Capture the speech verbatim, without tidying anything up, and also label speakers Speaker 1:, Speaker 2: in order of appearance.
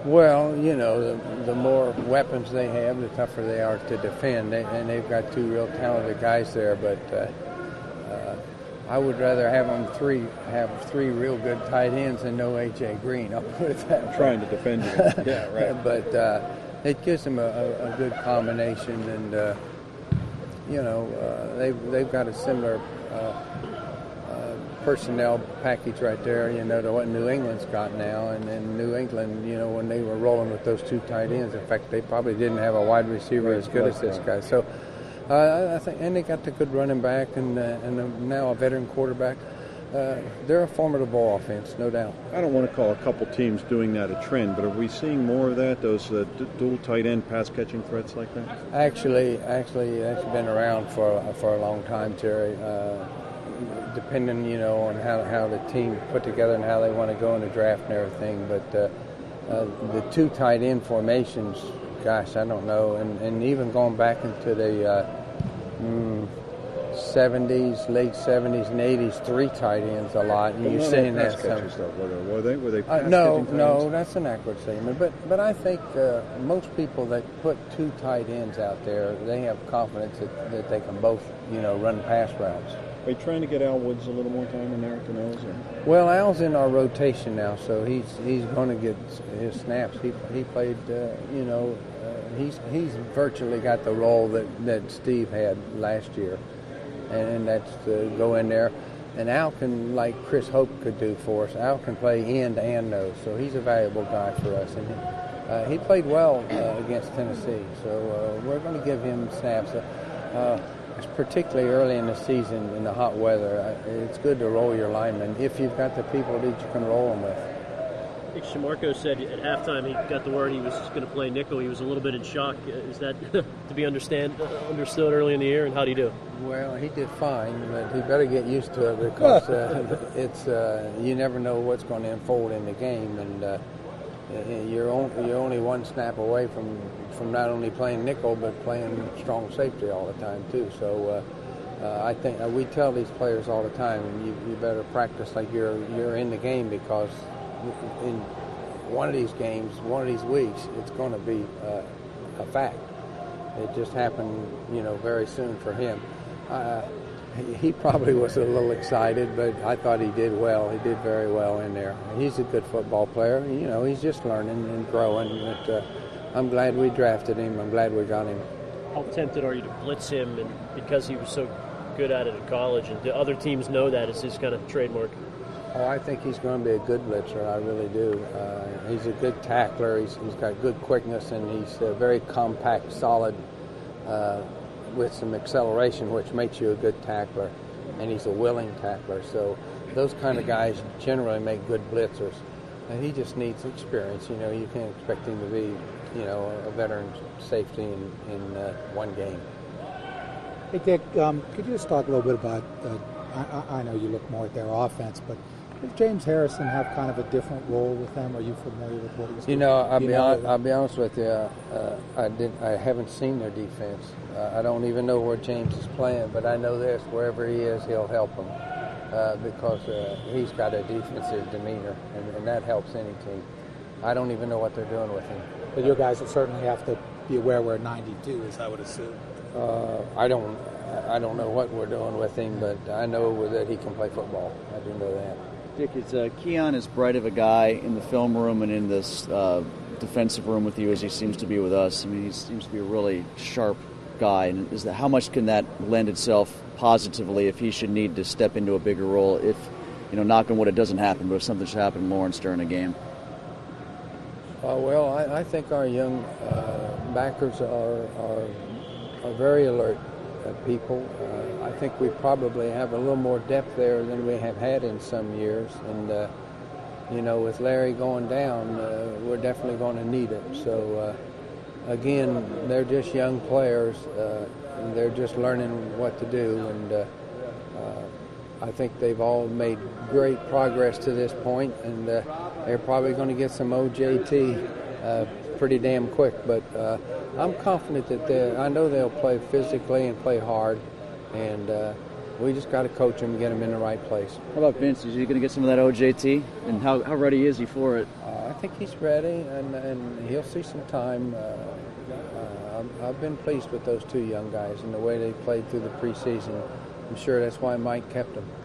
Speaker 1: Well, you know, the, the more weapons they have, the tougher they are to defend. They, and they've got two real talented guys there. But uh, uh, I would rather have them three have three real good tight ends than no A J Green. I'll put it that way.
Speaker 2: Trying to defend you. Yeah, right.
Speaker 1: But uh, it gives them a, a, a good combination, and uh, you know, uh, they've they've got a similar Uh, personnel package right there, you know, to what New England's got now. And in New England, you know, when they were rolling with those two tight ends, in fact, they probably didn't have a wide receiver as good as this guy. So uh, I think, and they got the good running back and uh, and uh, now a veteran quarterback. Uh, they're a formidable offense, no doubt.
Speaker 2: I don't want to call a couple teams doing that a trend, but are we seeing more of that? Those uh, d- dual tight end pass catching threats like that?
Speaker 1: Actually, actually, that's been around for for a long time, Terry. Uh, depending, you know, on how, how the team put together and how they want to go in the draft and everything. But uh, uh, the two tight end formations, gosh, I don't know. And, and even going back into the uh, mm, seventies, late seventies and eighties, three tight ends a lot. And you're saying that.
Speaker 2: Catchers, though, were, they, were they? Were they pass
Speaker 1: uh, no,
Speaker 2: catching
Speaker 1: no,
Speaker 2: ends?
Speaker 1: that's an accurate statement. But, but I think uh, most people that put two tight ends out there, they have confidence that, that they can both, you know, run pass routes.
Speaker 2: Are you trying to get Al Woods a little more time in there to knows? Or?
Speaker 1: Well, Al's in our rotation now, so he's he's going to get his snaps. He he played, uh, you know, uh, he's he's virtually got the role that, that Steve had last year, and that's to go in there. And Al can, like Chris Hope could do for us, Al can play end and nose, so he's a valuable guy for us. And uh, he played well uh, against Tennessee, so uh, we're going to give him snaps. Uh, particularly early in the season in the hot weather, it's good to roll your linemen if you've got the people that you can roll them with.
Speaker 3: I think Shamarko said at halftime he got the word he was going to play nickel. He was a little bit in shock. Is that to be understand understood early in the year, and how do you do?
Speaker 1: Well, he did fine, but he better get used to it because uh, it's uh, you never know what's going to unfold in the game, and uh, you're, only, you're only one snap away from from not only playing nickel but playing strong safety all the time too. So uh, uh, I think uh, we tell these players all the time, you, you better practice like you're you're in the game, because in one of these games, one of these weeks, it's going to be uh, a fact. It just happened, you know, very soon for him. Uh, he, he probably was a little excited, but I thought he did well. He did very well in there. He's a good football player. You know, he's just learning and growing. But, uh, I'm glad we drafted him. I'm glad we got him.
Speaker 3: How tempted are you to blitz him, and because he was so good at it in college, and do other teams know that it's his kind of trademark?
Speaker 1: Oh, I think he's going to be a good blitzer. I really do. Uh, he's a good tackler. He's, he's got good quickness, and he's uh, very compact, solid, uh, with some acceleration, which makes you a good tackler. And he's a willing tackler. So those kind of guys generally make good blitzers. And he just needs experience. You know, you can't expect him to be, you know, a veteran safety in, in uh, one game.
Speaker 4: Hey, Dick, um, could you just talk a little bit about, uh, I, I know you look more at their offense, but does James Harrison have kind of a different role with them? Are you familiar with what he's doing?
Speaker 1: You know, I'll,
Speaker 4: you
Speaker 1: be,
Speaker 4: know
Speaker 1: on, I'll be honest with you, uh, I, did, I haven't seen their defense. Uh, I don't even know where James is playing, but I know this, wherever he is, he'll help them. Uh, because uh, he's got a defensive demeanor, and, and that helps any team. I don't even know what they're doing with him.
Speaker 4: But your guys will certainly have to be aware we're ninety-two, as I would assume.
Speaker 1: Uh, I don't I don't know what we're doing with him, but I know that he can play football. I do know that.
Speaker 5: Dick, is uh, Keon as bright of a guy in the film room and in this uh, defensive room with you as he seems to be with us? I mean, he seems to be a really sharp guy. And is that, how much can that lend itself positively if he should need to step into a bigger role, if, you know, knock on wood, it doesn't happen, but if something should happen to Lawrence during a game?
Speaker 1: Uh, well, I, I think our young uh, backers are, are are very alert uh, people. Uh, I think we probably have a little more depth there than we have had in some years, and uh, you know, with Larry going down, uh, we're definitely going to need it. So uh, again, they're just young players. Uh, They're just learning what to do, and uh, uh, I think they've all made great progress to this point, and uh, they're probably going to get some O J T uh, pretty damn quick. But uh, I'm confident that they I know they'll play physically and play hard, and uh, we just got to coach them and get them in the right place.
Speaker 5: How about Vince? Is he going to get some of that O J T, and how, how ready is he for it?
Speaker 1: Uh, I think he's ready, and, and he'll see some time. Uh, uh, I've, I've been pleased with those two young guys and the way they played through the preseason. I'm sure that's why Mike kept them.